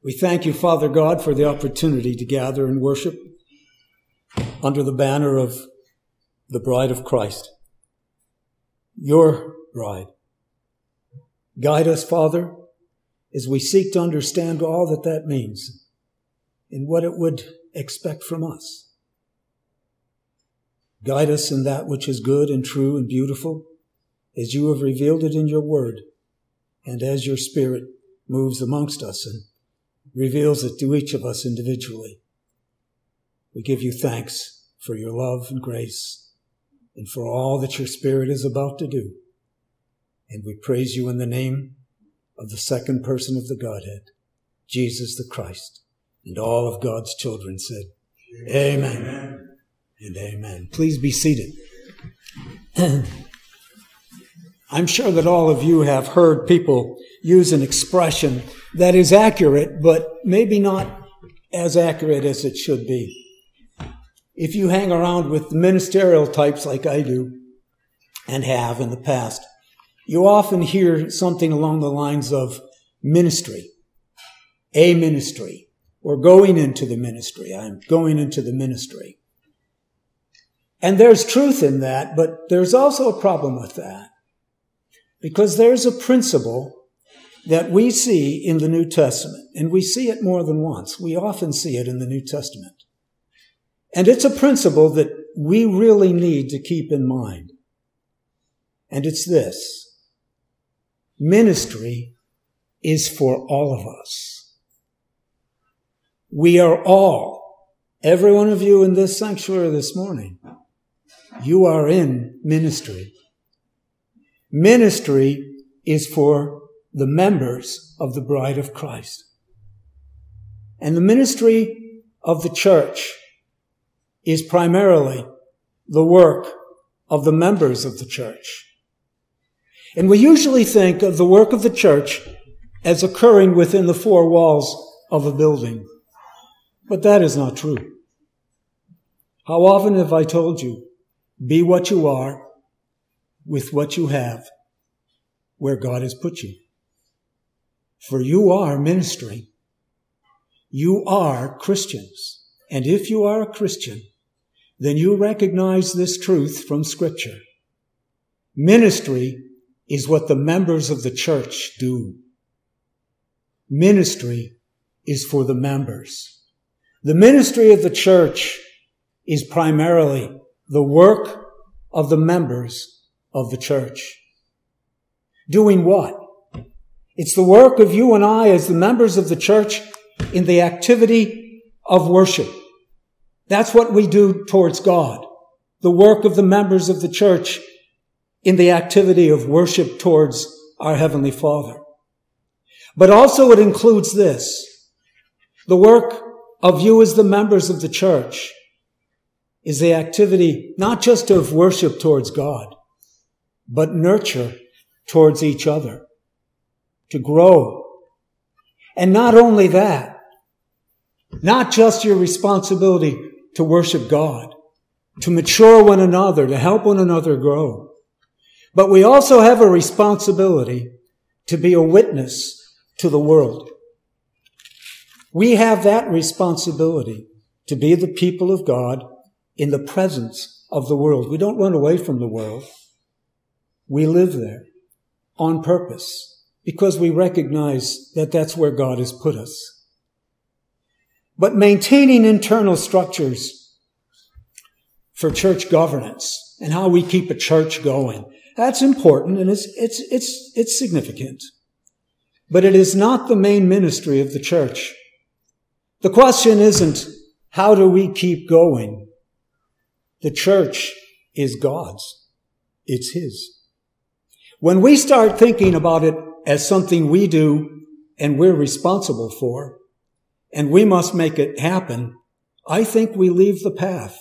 We thank you, Father God, for the opportunity to gather and worship under the banner of the bride of Christ, your bride. Guide us, Father, as we seek to understand all that means and what it would expect from us. Guide us in that which is good and true and beautiful, as you have revealed it in your word, and as your Spirit moves amongst us and reveals it to each of us individually. We give you thanks for your love and grace and for all that your Spirit is about to do. And we praise you in the name of the second person of the Godhead, Jesus the Christ. And all of God's children said, Amen. Amen. And amen. Please be seated. I'm sure that all of you have heard people use an expression that is accurate, but maybe not as accurate as it should be. If you hang around with ministerial types like I do and have in the past, you often hear something along the lines of ministry, a ministry, or going into the ministry. I'm going into the ministry. And there's truth in that, but there's also a problem with that. Because there's a principle that we see in the New Testament, and we see it more than once. We often see it in the New Testament. And it's a principle that we really need to keep in mind. And it's this: ministry is for all of us. We are all, every one of you in this sanctuary this morning, you are in ministry. Ministry is for the members of the bride of Christ. And the ministry of the church is primarily the work of the members of the church. And we usually think of the work of the church as occurring within the four walls of a building. But that is not true. How often have I told you, be what you are with what you have where God has put you? For you are ministering. You are Christians. And if you are a Christian, then you recognize this truth from Scripture. Ministry is what the members of the church do. Ministry is for the members. The ministry of the church is primarily the work of the members of the church. Doing what? It's the work of you and I as the members of the church in the activity of worship. That's what we do towards God. The work of the members of the church in the activity of worship towards our Heavenly Father. But also it includes this: the work of you as the members of the church is the activity not just of worship towards God, but nurture towards each other, to grow. And not only that, not just your responsibility to worship God, to mature one another, to help one another grow, but we also have a responsibility to be a witness to the world. We have that responsibility to be the people of God in the presence of the world. We don't run away from the world. We live there on purpose because we recognize that that's where God has put us. But maintaining internal structures for church governance and how we keep a church going, that's important and it's significant. But it is not the main ministry of the church. The question isn't, how do we keep going? The church is God's. It's His. When we start thinking about it as something we do and we're responsible for, and we must make it happen, I think we leave the path.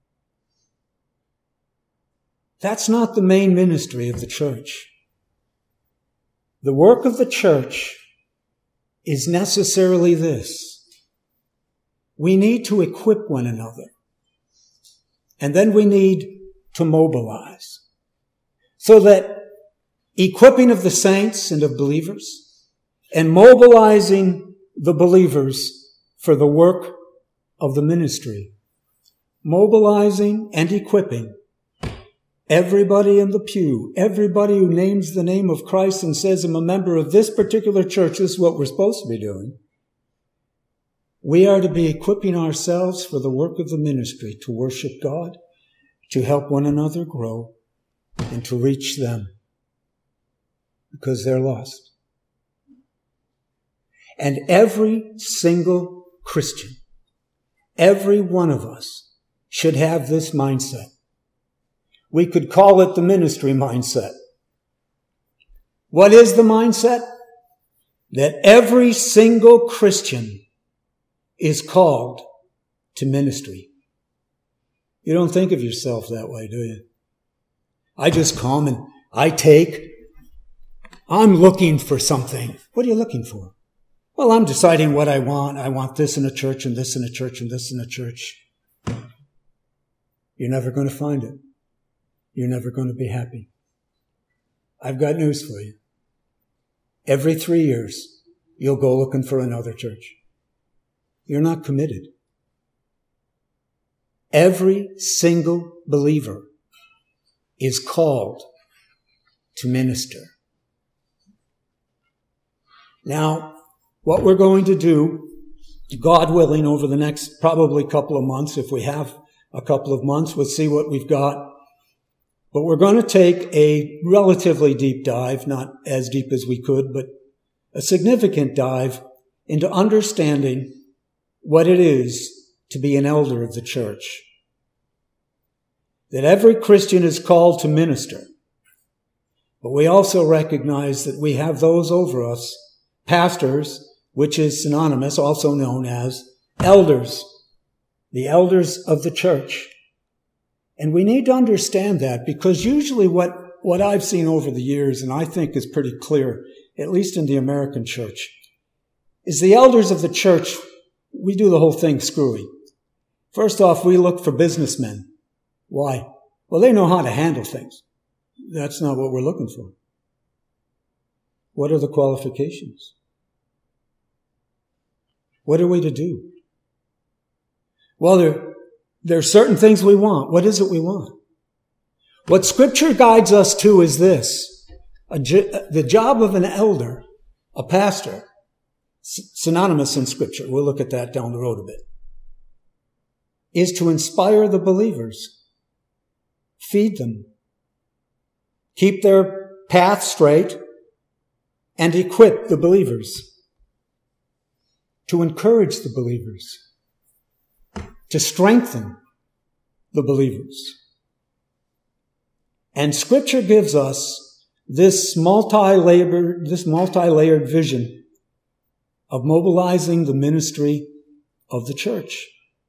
That's not the main ministry of the church. The work of the church is necessarily this: we need to equip one another. And then we need to mobilize. So that equipping of the saints and of believers and mobilizing the believers for the work of the ministry, mobilizing and equipping everybody in the pew, everybody who names the name of Christ and says, I'm a member of this particular church, this is what we're supposed to be doing. We are to be equipping ourselves for the work of the ministry, to worship God, to help one another grow, and to reach them, because they're lost. And every single Christian, every one of us, should have this mindset. We could call it the ministry mindset. What is the mindset? That every single Christian is called to ministry. You don't think of yourself that way, do you? I just come and I'm looking for something. What are you looking for? Well, I'm deciding what I want. I want this in a church and this in a church and this in a church. You're never going to find it. You're never going to be happy. I've got news for you. Every 3 years, you'll go looking for another church. You're not committed. Every single believer is called to minister. Now, what we're going to do, God willing, over the next probably couple of months, if we have a couple of months, we'll see what we've got. But we're going to take a relatively deep dive, not as deep as we could, but a significant dive into understanding what it is to be an elder of the church. That every Christian is called to minister. But we also recognize that we have those over us, pastors, which is synonymous, also known as elders, the elders of the church. And we need to understand that, because usually what I've seen over the years, and I think is pretty clear, at least in the American church, is the elders of the church, we do the whole thing screwy. First off, we look for businessmen. Why? Well, they know how to handle things. That's not what we're looking for. What are the qualifications? What are we to do? Well, there are certain things we want. What is it we want? What Scripture guides us to is this. The job of an elder, a pastor, synonymous in Scripture, we'll look at that down the road a bit, is to inspire the believers, feed them, keep their path straight, and equip the believers, to encourage the believers, to strengthen the believers. And Scripture gives us this multi-layered vision of mobilizing the ministry of the church.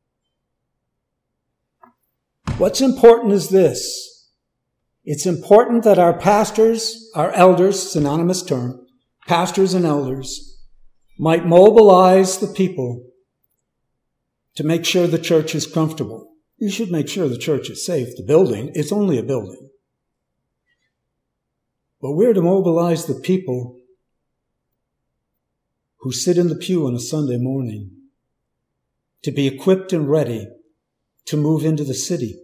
What's important is this. It's important that our pastors, our elders, synonymous term, pastors and elders, might mobilize the people to make sure the church is comfortable. You should make sure the church is safe. The building, it's only a building. But we're to mobilize the people who sit in the pew on a Sunday morning to be equipped and ready to move into the city.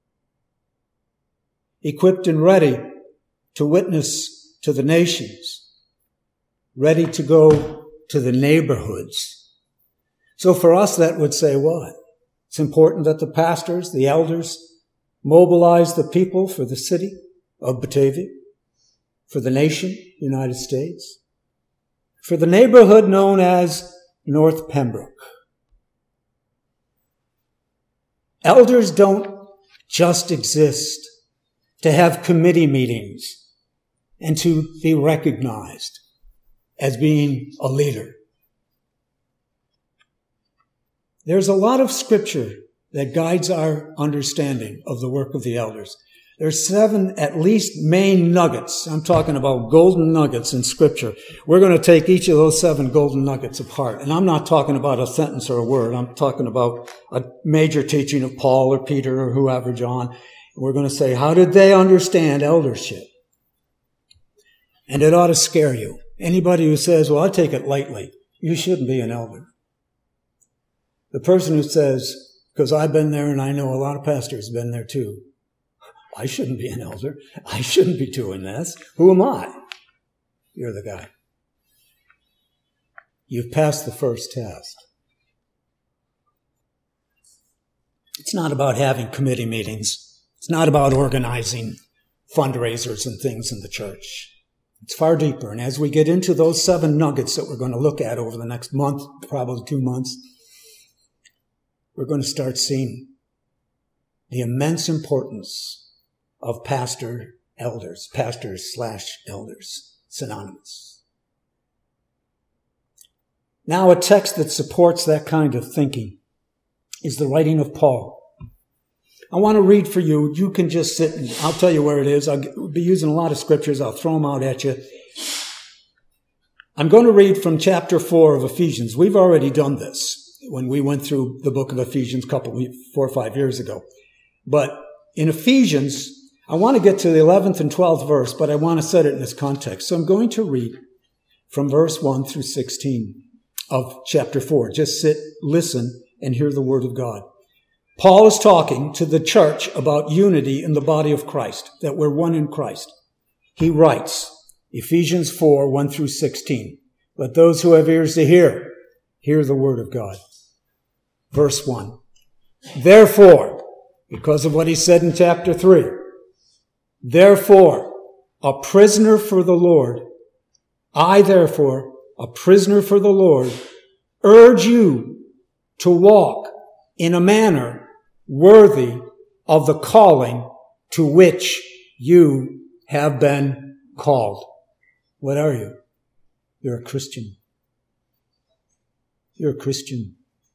Equipped and ready to witness to the nations. Ready to go to the neighborhoods. So for us, that would say what? It's important that the pastors, the elders, mobilize the people for the city of Batavia, for the nation, United States, for the neighborhood known as North Pembroke. Elders don't just exist to have committee meetings and to be recognized as being a leader. There's a lot of Scripture that guides our understanding of the work of the elders. There's 7 at least main nuggets. I'm talking about golden nuggets in Scripture. We're going to take each of those 7 golden nuggets apart. And I'm not talking about a sentence or a word. I'm talking about a major teaching of Paul or Peter or whoever, John. We're going to say, how did they understand eldership? And it ought to scare you. Anybody who says, well, I take it lightly. you shouldn't be an elder. The person who says, because I've been there and I know a lot of pastors have been there too, I shouldn't be an elder. I shouldn't be doing this. Who am I? You're the guy. You've passed the first test. It's not about having committee meetings. It's not about organizing fundraisers and things in the church. It's far deeper. And as we get into those 7 nuggets that we're going to look at over the next month, probably 2 months, we're going to start seeing the immense importance of pastors/elders, synonymous. Now, a text that supports that kind of thinking is the writing of Paul. I want to read for you. You can just sit and I'll tell you where it is. I'll be using a lot of scriptures. I'll throw them out at you. I'm going to read from chapter 4 of Ephesians. We've already done this when we went through the book of Ephesians 4 or 5 years ago. But in Ephesians, I want to get to the 11th and 12th verse, but I want to set it in this context. So I'm going to read from verse 1 through 16 of chapter 4. Just sit, listen, and hear the word of God. Paul is talking to the church about unity in the body of Christ, that we're one in Christ. He writes, Ephesians 4, 1 through 16. Let those who have ears to hear the word of God. Verse 1. Therefore, because of what he said in chapter 3, therefore, a prisoner for the Lord, I therefore, a prisoner for the Lord, urge you to walk in a manner worthy of the calling to which you have been called. What are you? You're a Christian. You're a Christian.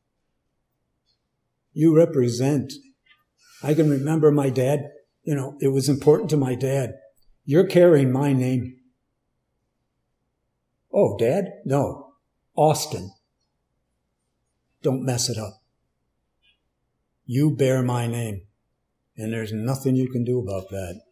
You represent. I can remember my dad. It was important to my dad. You're carrying my name. Oh, Dad? No. Austin. Don't mess it up. You bear my name, and there's nothing you can do about that.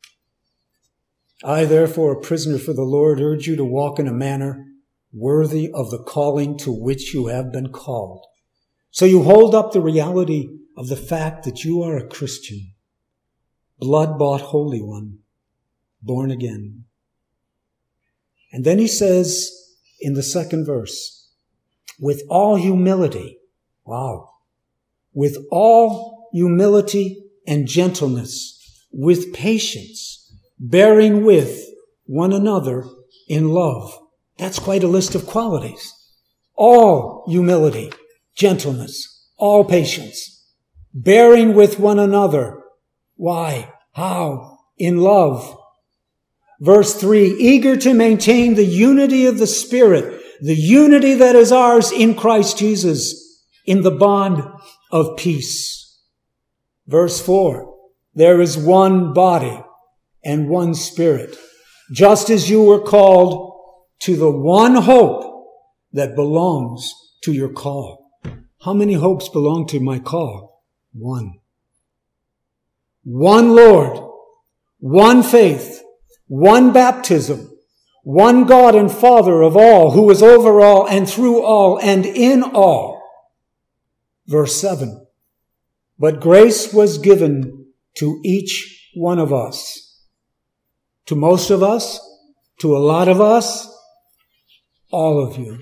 I, therefore, a prisoner for the Lord, urge you to walk in a manner worthy of the calling to which you have been called. So you hold up the reality of the fact that you are a Christian, blood-bought Holy One, born again. And then he says in the 2nd verse, with all humility, with all humility and gentleness, with patience, bearing with one another in love. That's quite a list of qualities. All humility, gentleness, all patience, bearing with one another. Why? How? In love. Verse 3, eager to maintain the unity of the Spirit, the unity that is ours in Christ Jesus, in the bond of peace. Verse 4, there is one body and one Spirit, just as you were called to the one hope that belongs to your call. How many hopes belong to my call? One. One Lord, one faith, one baptism, one God and Father of all, who is over all and through all and in all. Verse 7, but grace was given to each one of us. To most of us, to a lot of us, all of you.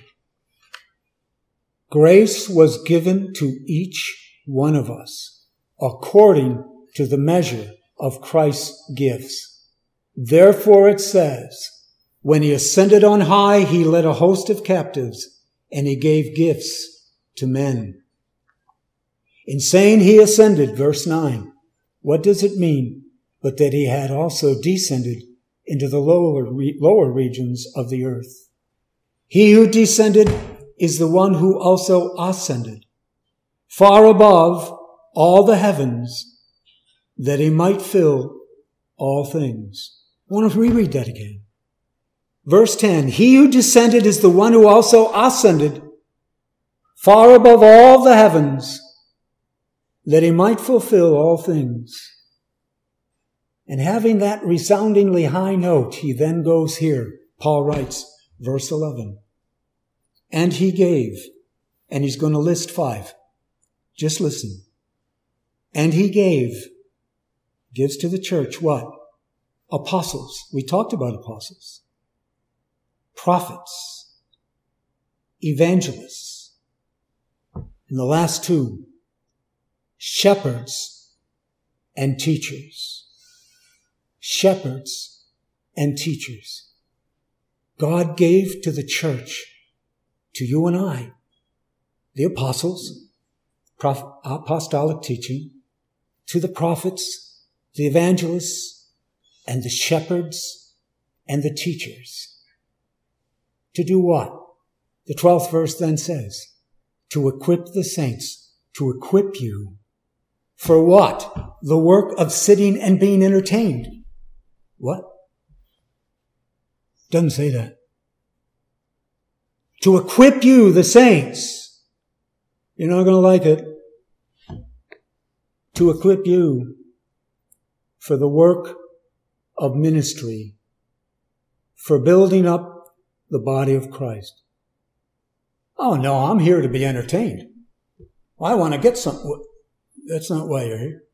Grace was given to each one of us according to the measure of Christ's gifts. Therefore it says, when he ascended on high, he led a host of captives and he gave gifts to men. In saying he ascended, verse 9, what does it mean but that he had also descended into the lower regions of the earth? He who descended is the one who also ascended far above all the heavens, that he might fill all things. I want to reread that again. Verse 10, he who descended is the one who also ascended far above all the heavens, that he might fulfill all things. And having that resoundingly high note, he then goes here. Paul writes, verse 11, And he gave. And he's going to list 5. Just listen. And he gives to the church what? Apostles. We talked about apostles. Prophets. Evangelists. And the last 2, shepherds and teachers. Shepherds and teachers. God gave to the church, to you and I, the apostles, apostolic teaching, to the prophets, the evangelists, and the shepherds and the teachers. To do what? The 12th verse then says, to equip the saints, to equip you for what? The work of sitting and being entertained. What? Doesn't say that. To equip you, the saints. You're not going to like it. To equip you for the work of ministry, for building up the body of Christ. Oh no, I'm here to be entertained. I want to get something. That's not why you're here.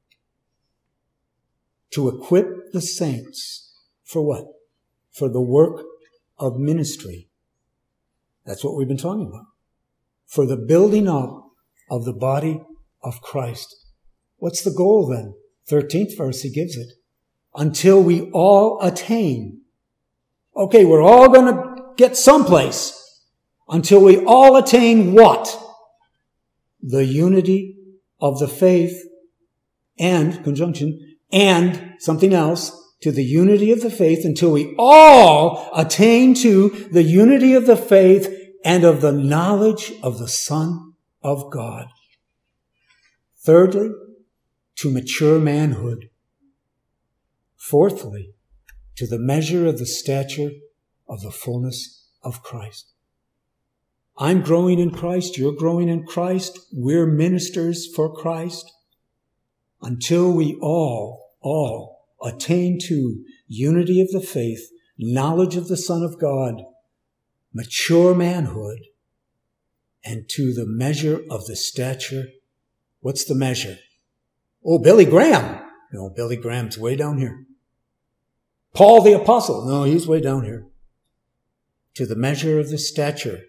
To equip the saints for what? For the work of ministry. That's what we've been talking about. For the building up of the body of Christ. What's the goal then? 13th verse, he gives it. Until we all attain. Okay, we're all going to get someplace. Until we all attain what? The unity of the faith and, conjunction, and something else, to the unity of the faith, until we all attain to the unity of the faith and of the knowledge of the Son of God. Thirdly, to mature manhood. Fourthly, to the measure of the stature of the fullness of Christ. I'm growing in Christ, you're growing in Christ, we're ministers for Christ, until we all attain to unity of the faith, knowledge of the Son of God, mature manhood, and to the measure of the stature. What's the measure? Oh, Billy Graham. No, Billy Graham's way down here. Paul the Apostle. No, he's way down here. To the measure of the stature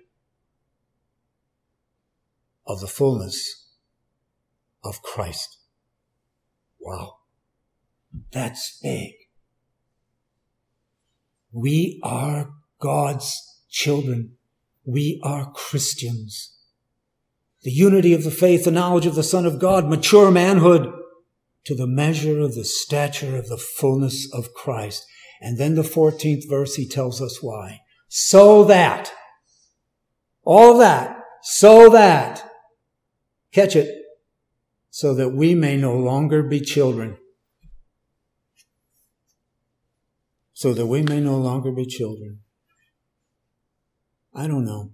of the fullness of Christ. Wow. That's big. We are God's children. We are Christians. The unity of the faith, the knowledge of the Son of God, mature manhood, to the measure of the stature of the fullness of Christ. And then the 14th verse, he tells us why. So that, all of that, so that, catch it, so that we may no longer be children. So that we may no longer be children. I don't know.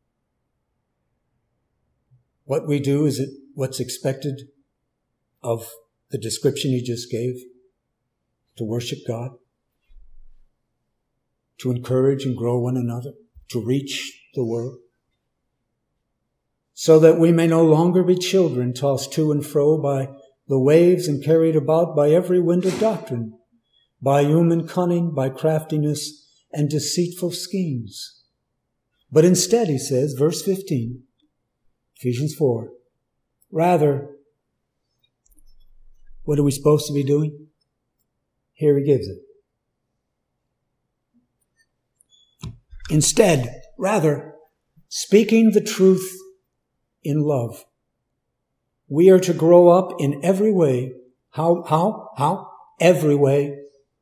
What we do, is it what's expected of the description he just gave? To worship God? To encourage and grow one another? To reach the world? So that we may no longer be children, tossed to and fro by the waves and carried about by every wind of doctrine, by human cunning, by craftiness and deceitful schemes. But instead, he says, verse 15, Ephesians 4, rather, what are we supposed to be doing? Here he gives it. Instead, rather, speaking the truth in love, we are to grow up in every way. How? Every way.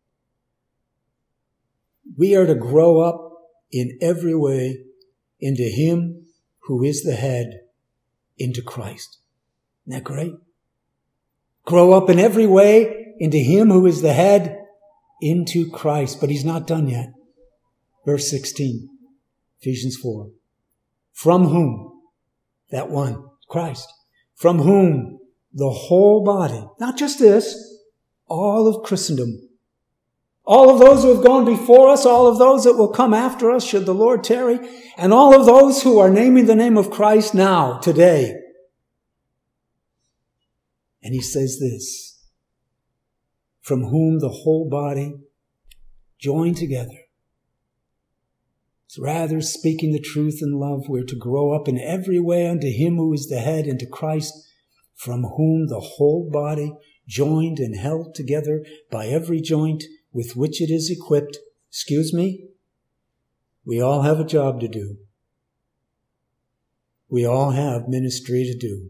We are to grow up in every way into him who is the head, into Christ. Isn't that great? Grow up in every way into him who is the head, into Christ. But he's not done yet. Verse 16, Ephesians 4. From whom? That one, Christ. From whom the whole body, not just this, all of Christendom, All of those who have gone before us, all of those that will come after us, should the Lord tarry, and all of those who are naming the name of Christ now, today. And he says this, from whom the whole body, joined together. It's rather speaking the truth in love, we're to grow up in every way unto him who is the head, into Christ, from whom the whole body, joined and held together by every joint with which it is equipped. Excuse me? We all have a job to do. We all have ministry to do.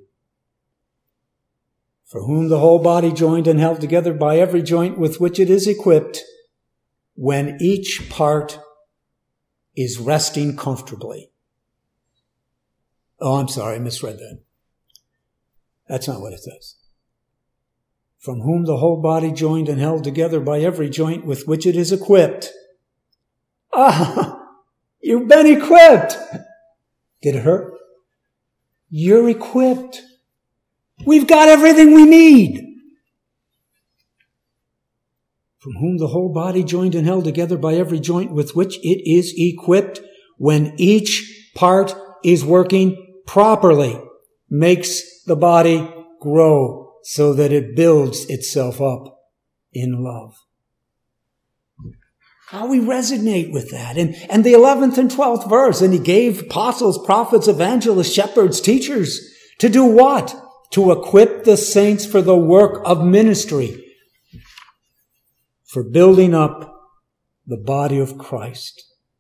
For whom the whole body, joined and held together by every joint with which it is equipped, when each part is resting comfortably. Oh, I'm sorry, I misread that. That's not what it says. From whom the whole body, joined and held together by every joint with which it is equipped. You've been equipped. Did it hurt? You're equipped. We've got everything we need. From whom the whole body, joined and held together by every joint with which it is equipped, when each part is working properly, makes the body grow so that it builds itself up in love. How we resonate with that. And the 11th and 12th verse, and he gave apostles, prophets, evangelists, shepherds, teachers, to do what? To equip the saints for the work of ministry, for building up the body of Christ.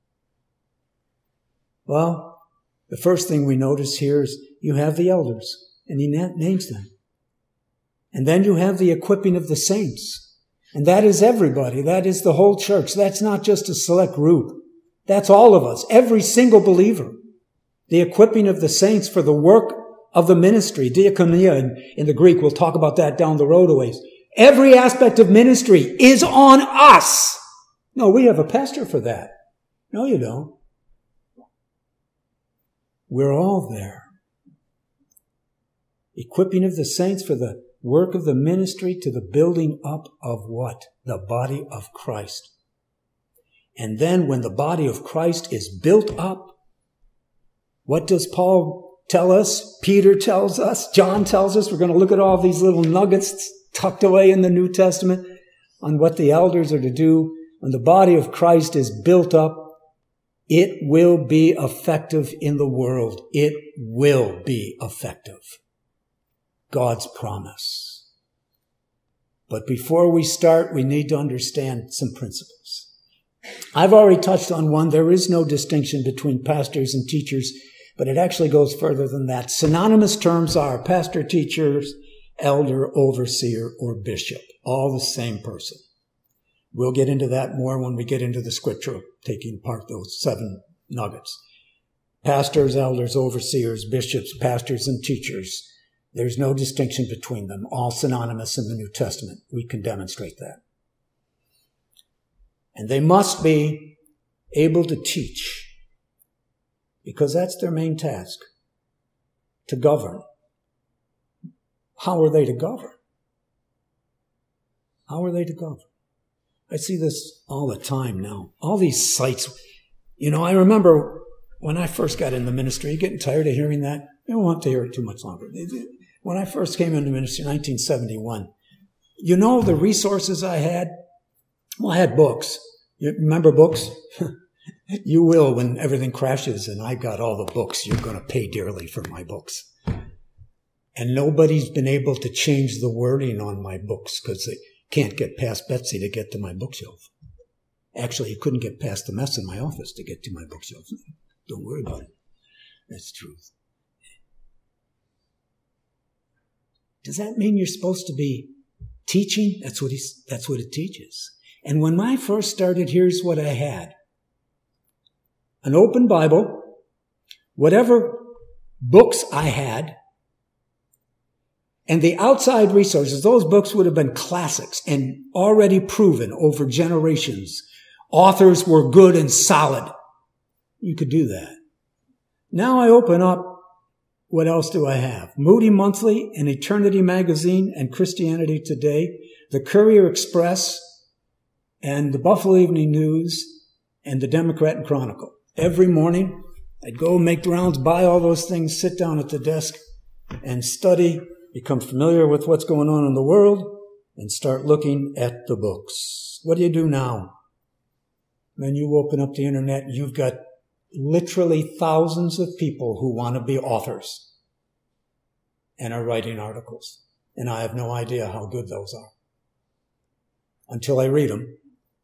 Well, the first thing we notice here is you have the elders, and he names them. And then you have the equipping of the saints. And that is everybody. That is the whole church. That's not just a select group. That's all of us, every single believer. The equipping of the saints for the work of the ministry, diakonia in the Greek. We'll talk about that down the road a ways. Every aspect of ministry is on us. No, we have a pastor for that. No, you don't. We're all there. Equipping of the saints for the work of the ministry, to the building up of what? The body of Christ. And then when the body of Christ is built up, what does Paul tell us? Peter tells us, John tells us. We're going to look at all these little nuggets tucked away in the New Testament on what the elders are to do. When the body of Christ is built up, it will be effective in the world. It will be effective. God's promise. But before we start, we need to understand some principles. I've already touched on one. There is no distinction between pastors and teachers, but it actually goes further than that. Synonymous terms are pastor, teachers, elder, overseer, or bishop. All the same person. We'll get into that more when we get into the scripture, taking apart those 7 nuggets. Pastors, elders, overseers, bishops, pastors, and teachers. There's no distinction between them, all synonymous in the New Testament. We can demonstrate that. And they must be able to teach, because that's their main task, to govern. How are they to govern? How are they to govern? I see this all the time now. All these sites. I remember when I first got in the ministry, getting tired of hearing that. You don't have to hear it too much longer. When I first came into ministry in 1971, the resources I had? Well, I had books. You remember books? You will when everything crashes and I got all the books. You're going to pay dearly for my books. And nobody's been able to change the wording on my books because they can't get past Betsy to get to my bookshelf. Actually, you couldn't get past the mess in my office to get to my bookshelf. Don't worry about it. That's the truth. Does that mean you're supposed to be teaching? That's what it teaches. And when I first started, here's what I had. An open Bible, whatever books I had, and the outside resources. Those books would have been classics and already proven over generations. Authors were good and solid. You could do that. Now I open up. What else do I have? Moody Monthly and Eternity Magazine and Christianity Today, the Courier Express and the Buffalo Evening News and the Democrat and Chronicle. Every morning, I'd go make the rounds, buy all those things, sit down at the desk and study, become familiar with what's going on in the world, and start looking at the books. What do you do now? When you open up the internet, you've got literally thousands of people who want to be authors and are writing articles. And I have no idea how good those are until I read them.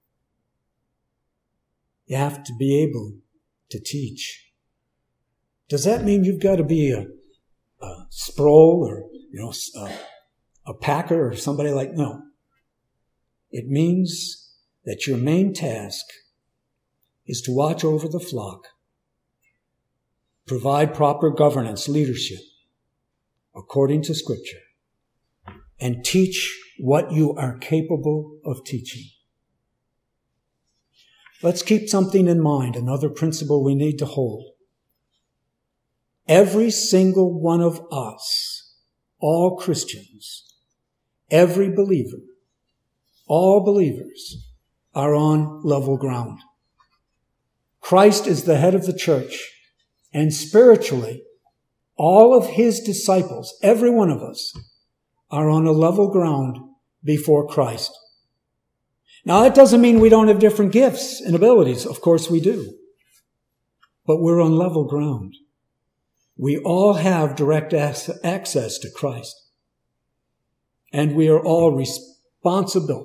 You have to be able to teach. Does that mean you've got to be a Sproul or, a Packer or somebody like? No. It means that your main task is to watch over the flock, provide proper governance, leadership, according to Scripture, and teach what you are capable of teaching. Let's keep something in mind, another principle we need to hold. Every single one of us, all Christians, every believer, all believers are on level ground. Christ is the head of the church, and spiritually, all of his disciples, every one of us, are on a level ground before Christ. Now, that doesn't mean we don't have different gifts and abilities. Of course we do. But we're on level ground. We all have direct access to Christ. And we are all responsible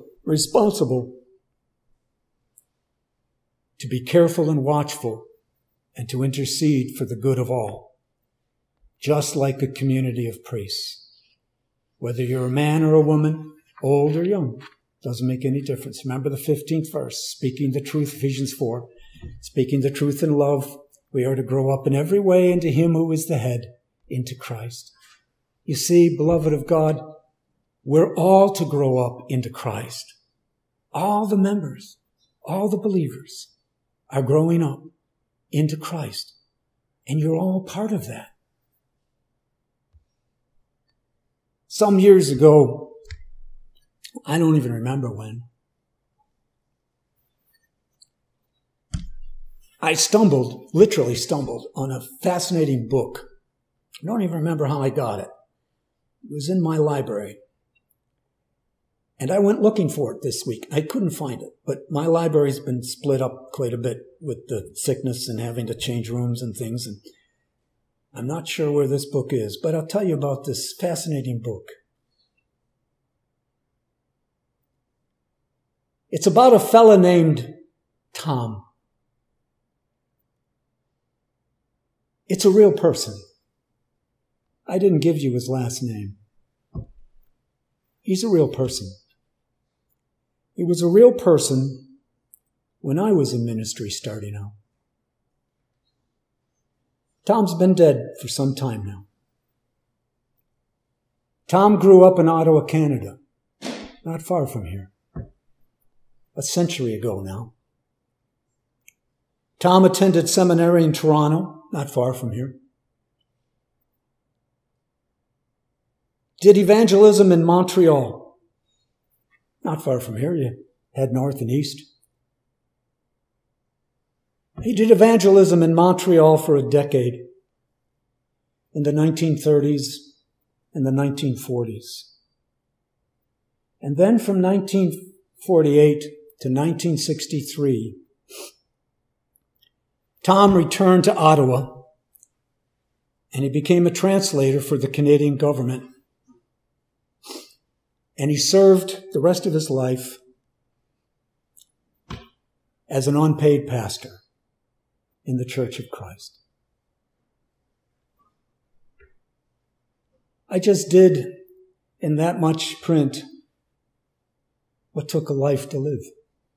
to be careful and watchful and to intercede for the good of all, just like a community of priests. Whether you're a man or a woman, old or young, doesn't make any difference. Remember the 15th verse, speaking the truth, Ephesians 4, speaking the truth in love, we are to grow up in every way into him who is the head, into Christ. You see, beloved of God, we're all to grow up into Christ. All the members, all the believers are growing up into Christ. And you're all part of that. Some years ago, I don't even remember when, I literally stumbled on a fascinating book. I don't even remember how I got it. It was in my library. And I went looking for it this week. I couldn't find it, but my library's been split up quite a bit with the sickness and having to change rooms and things. And I'm not sure where this book is, but I'll tell you about this fascinating book. It's about a fella named Tom. It's a real person. I didn't give you his last name. He's a real person. He was a real person when I was in ministry starting out. Tom's been dead for some time now. Tom grew up in Ottawa, Canada, not far from here. A century ago now. Tom attended seminary in Toronto, not far from here. Did evangelism in Montreal, not far from here. You head north and east. He did evangelism in Montreal for a decade, in the 1930s and the 1940s. And then from 1948 to 1963, Tom returned to Ottawa and he became a translator for the Canadian government. And he served the rest of his life as an unpaid pastor in the Church of Christ. I just did in that much print what took a life to live.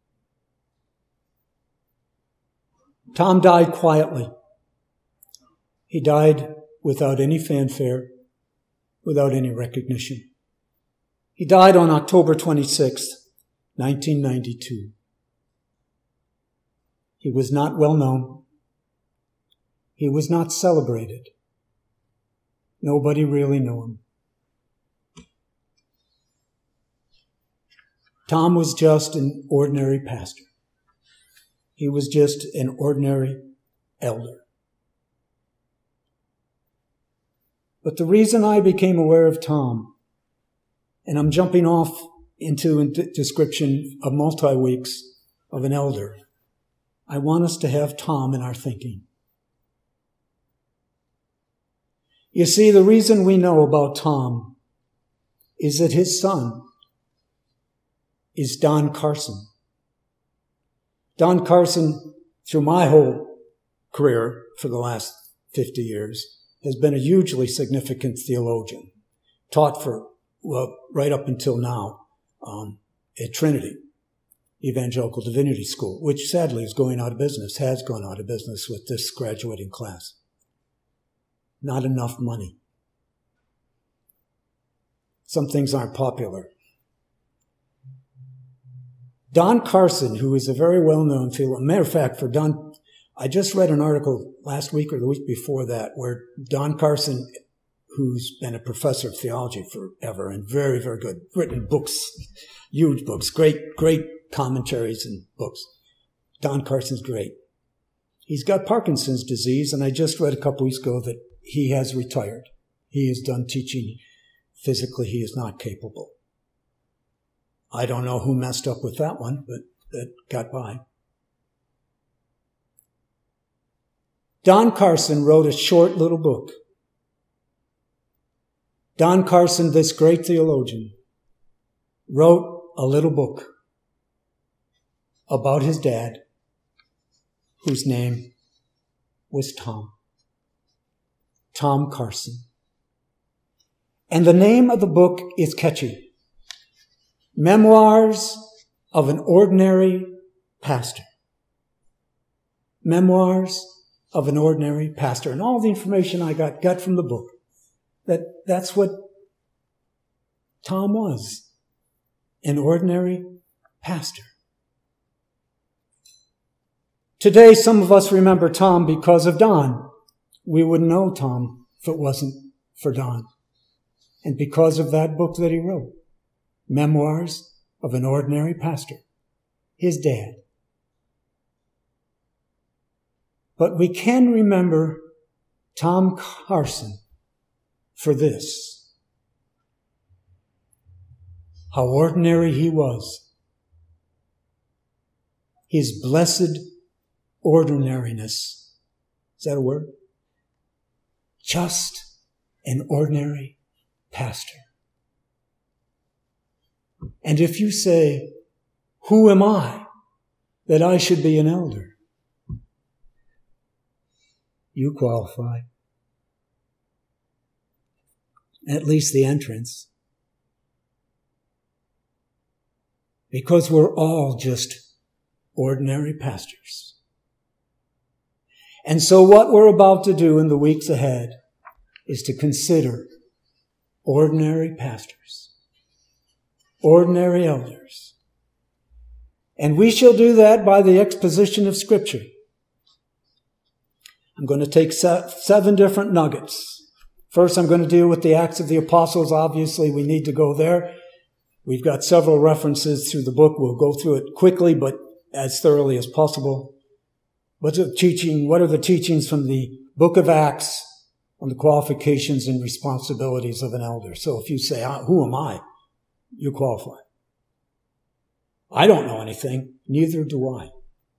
Tom died quietly. He died without any fanfare, without any recognition. He died on October 26, 1992. He was not well known. He was not celebrated. Nobody really knew him. Tom was just an ordinary pastor. He was just an ordinary elder. But the reason I became aware of Tom, and I'm jumping off into a description of multi-weeks of an elder, I want us to have Tom in our thinking. You see, the reason we know about Tom is that his son is Don Carson. Don Carson, through my whole career for the last 50 years, has been a hugely significant theologian, taught for, well, right up until now, at Trinity Evangelical Divinity School, which sadly is going out of business, has gone out of business with this graduating class. Not enough money. Some things aren't popular. Don Carson, who is a very well-known theologian, matter of fact, for Don, I just read an article last week or the week before that where Don Carson, who's been a professor of theology forever and very, very good, written books, huge books, great commentaries and books. Don Carson's great. He's got Parkinson's disease, and I just read a couple weeks ago that he has retired. He is done teaching. Physically, he is not capable. I don't know who messed up with that one, but that got by. Don Carson wrote a short little book. Don Carson, this great theologian, wrote a little book about his dad, whose name was Tom Carson. And the name of the book is catchy. Memoirs of an Ordinary Pastor. Memoirs of an Ordinary Pastor. And all the information I got from the book. That's what Tom was. An ordinary pastor. Today, some of us remember Tom because of Don. We wouldn't know Tom if it wasn't for Don. And because of that book that he wrote, Memoirs of an Ordinary Pastor, his dad. But we can remember Tom Carson for this. How ordinary he was. His blessed ordinariness. Is that a word? Just an ordinary pastor. And if you say, who am I that I should be an elder? You qualify. At least the entrance. Because we're all just ordinary pastors. And so what we're about to do in the weeks ahead is to consider ordinary pastors, ordinary elders. And we shall do that by the exposition of Scripture. I'm going to take 7 different nuggets. First, I'm going to deal with the Acts of the Apostles. Obviously, we need to go there. We've got several references through the book. We'll go through it quickly, but as thoroughly as possible. What are the teachings from the book of Acts on the qualifications and responsibilities of an elder? So if you say, who am I? You qualify. I don't know anything. Neither do I.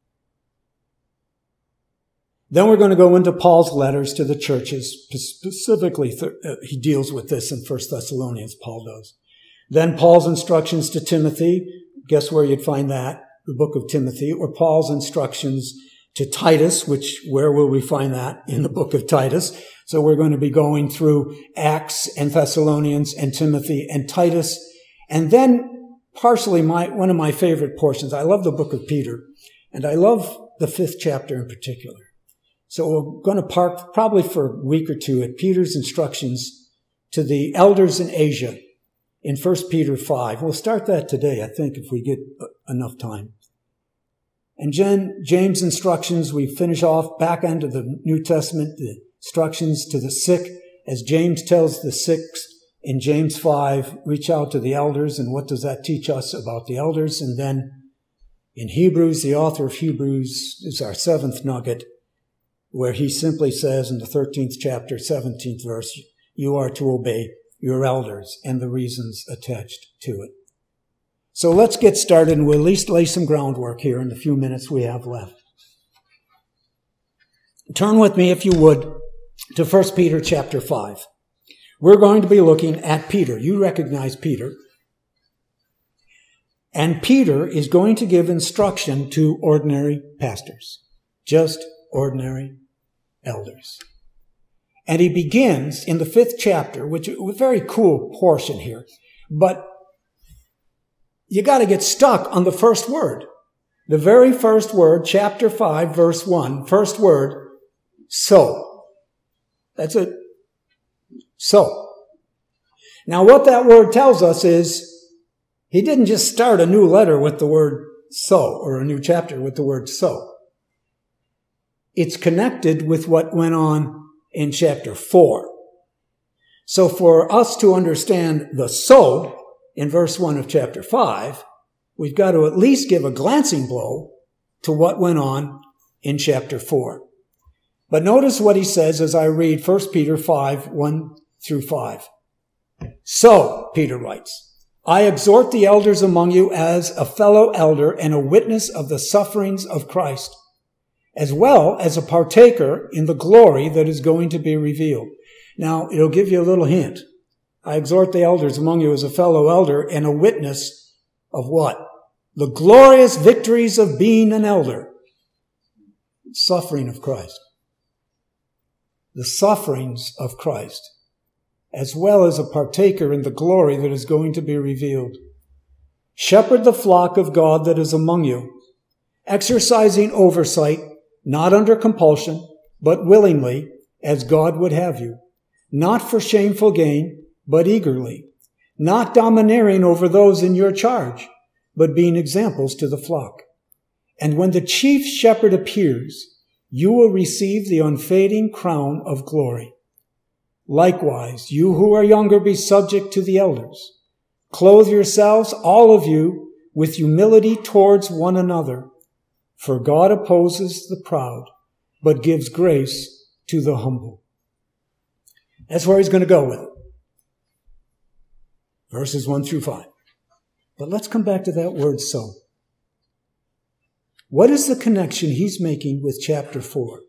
Then we're going to go into Paul's letters to the churches. Specifically, he deals with this in 1 Thessalonians, Paul does. Then Paul's instructions to Timothy. Guess where you'd find that? The book of Timothy. Or Paul's instructions to Titus, where will we find that? In the book of Titus. So we're going to be going through Acts and Thessalonians and Timothy and Titus. And then partially one of my favorite portions. I love the book of Peter. And I love the 5th chapter in particular. So we're going to park probably for a week or two at Peter's instructions to the elders in Asia in 1 Peter 5. We'll start that today, I think, if we get enough time. And James' instructions, we finish off back end of the New Testament, the instructions to the sick, as James tells the sick In James 5, reach out to the elders, and what does that teach us about the elders? And then in Hebrews, the author of Hebrews is our seventh nugget, where he simply says in the 13th chapter, 17th verse, you are to obey your elders and the reasons attached to it. So let's get started, and we'll at least lay some groundwork here in the few minutes we have left. Turn with me, if you would, to 1 Peter chapter 5. We're going to be looking at Peter. You recognize Peter. And Peter is going to give instruction to ordinary pastors, just ordinary elders. And he begins in the 5th chapter, which is a very cool portion here. But you got to get stuck on the first word. The very first word, chapter 5, verse 1, first word, so. That's it. So. Now what that word tells us is he didn't just start a new letter with the word so, or a new chapter with the word so. It's connected with what went on in chapter 4. So for us to understand the so in verse 1 of chapter 5, we've got to at least give a glancing blow to what went on in chapter 4. But notice what he says as I read 1 Peter 5, 1 through 5. So, Peter writes, I exhort the elders among you as a fellow elder and a witness of the sufferings of Christ, as well as a partaker in the glory that is going to be revealed. Now, it'll give you a little hint. I exhort the elders among you as a fellow elder and a witness of what? The glorious victories of being an elder. Suffering of Christ. The sufferings of Christ, as well as a partaker in the glory that is going to be revealed. Shepherd the flock of God that is among you, exercising oversight, not under compulsion, but willingly, as God would have you, not for shameful gain, but eagerly, not domineering over those in your charge, but being examples to the flock. And when the chief shepherd appears, you will receive the unfading crown of glory. Likewise, you who are younger, be subject to the elders. Clothe yourselves, all of you, with humility towards one another. For God opposes the proud, but gives grace to the humble. That's where he's going to go with it. Verses 1 through 5. But let's come back to that word so. What is the connection he's making with chapter 4?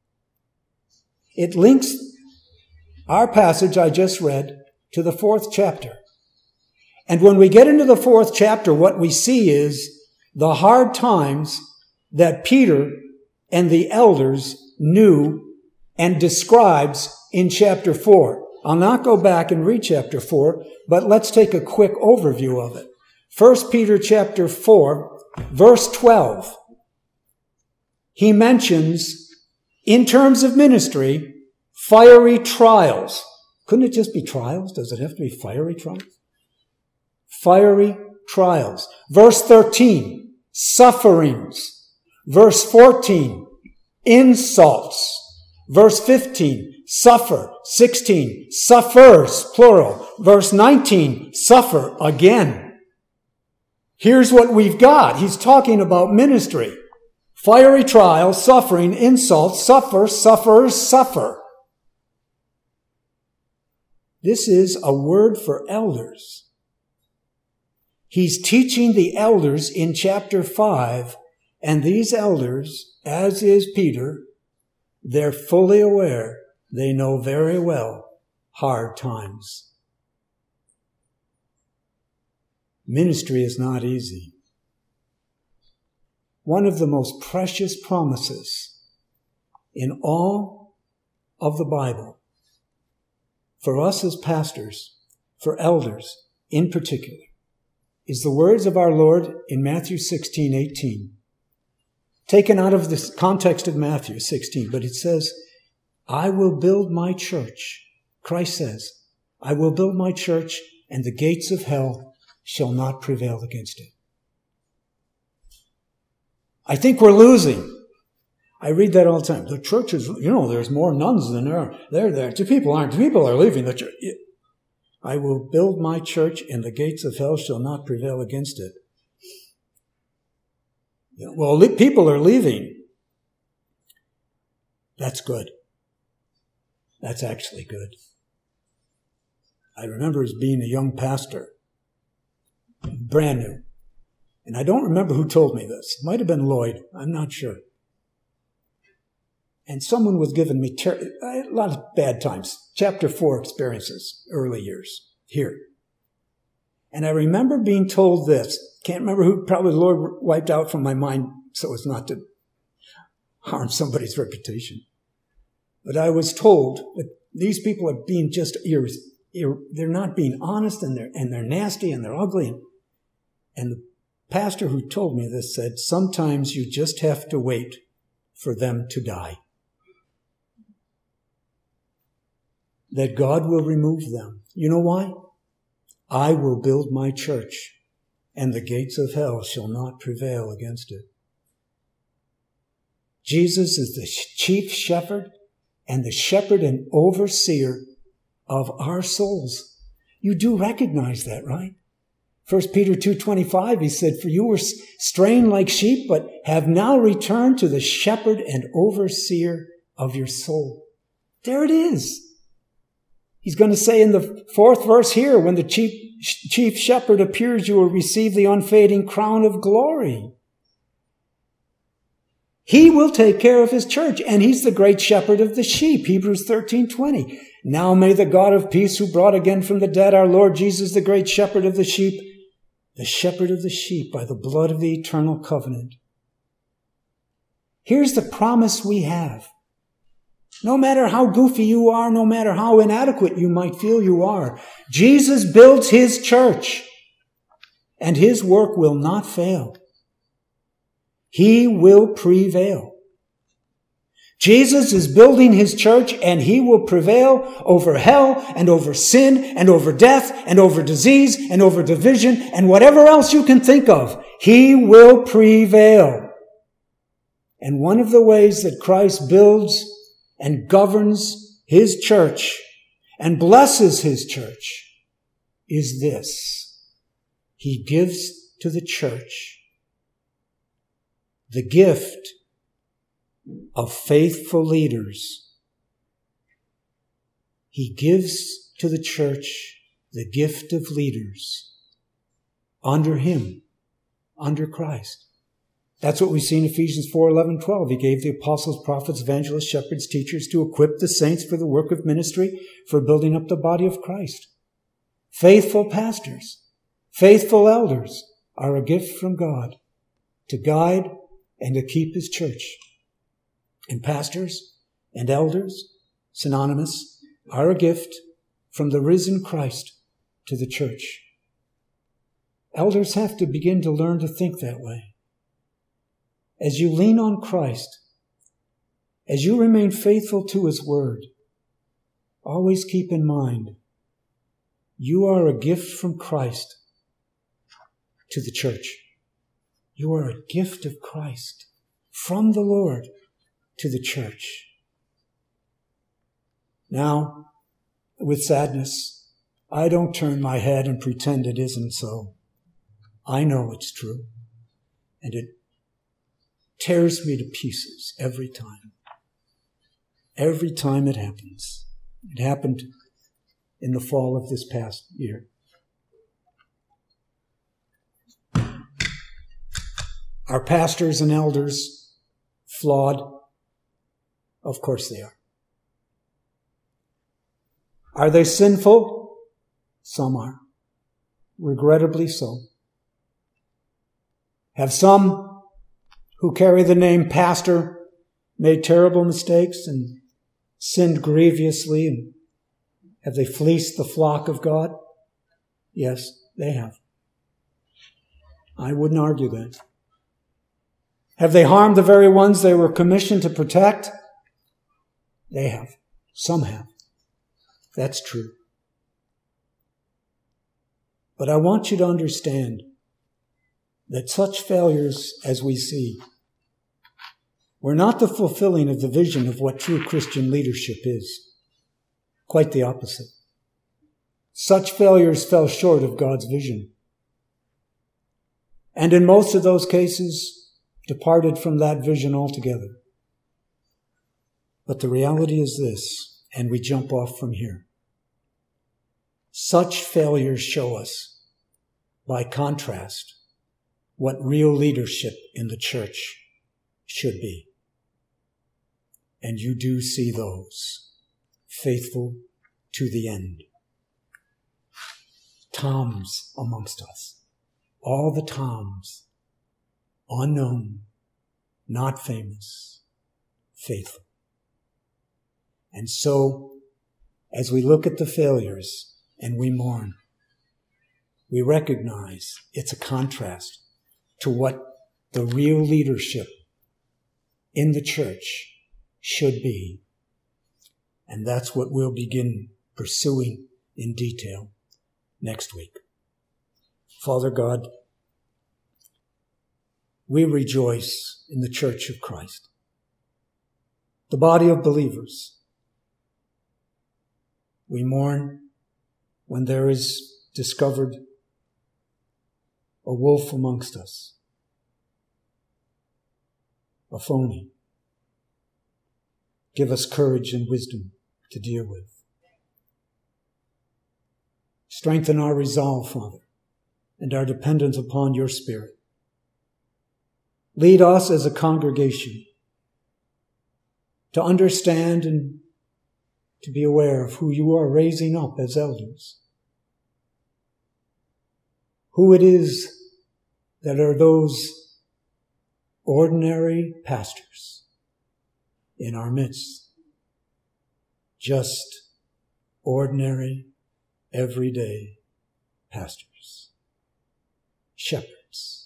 It links our passage I just read to the 4th chapter. And when we get into the 4th chapter, what we see is the hard times that Peter and the elders knew and describes in chapter 4. I'll not go back and read chapter 4, but let's take a quick overview of it. 1 Peter chapter 4, verse 12. He mentions, in terms of ministry, fiery trials. Couldn't it just be trials? Does it have to be fiery trials? Fiery trials. Verse 13, sufferings. Verse 14, insults. Verse 15, suffer. 16, suffers, plural. Verse 19, suffer again. Here's what we've got. He's talking about ministry. Fiery trials, suffering, insults, suffer. This is a word for elders. He's teaching the elders in chapter 5, and these elders, as is Peter, they're fully aware, they know very well, hard times. Ministry is not easy. One of the most precious promises in all of the Bible, for us as pastors, for elders in particular, is the words of our Lord in Matthew 16:18. Taken out of the context of Matthew 16, but it says, I will build my church. Christ says, I will build my church, and the gates of hell shall not prevail against it. I think we're losing. I read that all the time. The church is, there's more nuns than there. The people are leaving the church. I will build my church, and the gates of hell shall not prevail against it. Well, people are leaving. That's good. That's actually good. I remember as being a young pastor, brand new. And I don't remember who told me this. It might have been Lloyd. I'm not sure. And someone was giving me a lot of bad times. Chapter 4 experiences, early years, here. And I remember being told this. Can't remember who, probably the Lord wiped out from my mind so as not to harm somebody's reputation. But I was told that these people are being just, they're not being honest, and they're nasty, and they're ugly. And the pastor who told me this said, sometimes you just have to wait for them to die. That God will remove them. You know why? I will build my church, and the gates of hell shall not prevail against it. Jesus is the chief shepherd and the shepherd and overseer of our souls. You do recognize that, right? 1 Peter 2:25, he said, for you were straying like sheep, but have now returned to the shepherd and overseer of your soul. There it is. He's going to say in the 4th verse here, when the chief shepherd appears, you will receive the unfading crown of glory. He will take care of his church, and he's the great shepherd of the sheep. Hebrews 13:20. Now may the God of peace, who brought again from the dead our Lord Jesus, the great shepherd of the sheep by the blood of the eternal covenant. Here's the promise we have. No matter how goofy you are, no matter how inadequate you might feel you are, Jesus builds his church, and his work will not fail. He will prevail. Jesus is building his church, and he will prevail over hell and over sin and over death and over disease and over division and whatever else you can think of. He will prevail. And one of the ways that Christ builds and governs his church and blesses his church is this. He gives to the church the gift of faithful leaders. He gives to the church the gift of leaders under him, under Christ. That's what we see in Ephesians 4:11-12. He gave the apostles, prophets, evangelists, shepherds, teachers to equip the saints for the work of ministry, for building up the body of Christ. Faithful pastors, faithful elders are a gift from God to guide and to keep his church. And pastors and elders, synonymous, are a gift from the risen Christ to the church. Elders have to begin to learn to think that way. As you lean on Christ, as you remain faithful to his word, always keep in mind, you are a gift from Christ to the church. You are a gift of Christ from the Lord to the church. Now, with sadness, I don't turn my head and pretend it isn't so. I know it's true, and it tears me to pieces every time. Every time it happens. It happened in the fall of this past year. Are pastors and elders flawed? Of course they are. Are they sinful? Some are. Regrettably so. Have some who carry the name pastor made terrible mistakes and sinned grievously? And have they fleeced the flock of God? Yes, they have. I wouldn't argue that. Have they harmed the very ones they were commissioned to protect? They have. Some have. That's true. But I want you to understand that such failures as we see were not the fulfilling of the vision of what true Christian leadership is. Quite the opposite. such failures fell short of God's vision. And in most of those cases, departed from that vision altogether. But the reality is this, and we jump off from here. Such failures show us, by contrast, what real leadership in the church should be. And you do see those faithful to the end. Toms amongst us. All the Toms, unknown, not famous, faithful. And so, as we look at the failures and we mourn, we recognize it's a contrast to what the real leadership in the church should be. And that's what we'll begin pursuing in detail next week. Father God, we rejoice in the Church of Christ, the body of believers. We mourn when there is discovered a wolf amongst us, a phony. Give us courage and wisdom to deal with. Strengthen our resolve, Father, and our dependence upon your Spirit. Lead us as a congregation to understand and to be aware of who you are raising up as elders. Who it is that are those ordinary pastors in our midst. Just ordinary, everyday pastors, shepherds.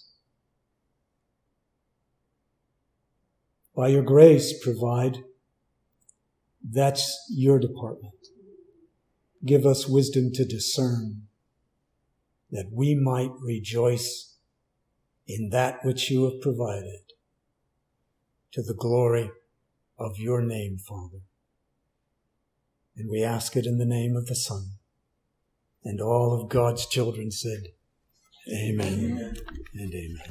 By your grace, provide. That's your department. Give us wisdom to discern, that we might rejoice in that which you have provided, to the glory of your name, Father. And we ask it in the name of the Son. And all of God's children said, Amen, amen. And amen.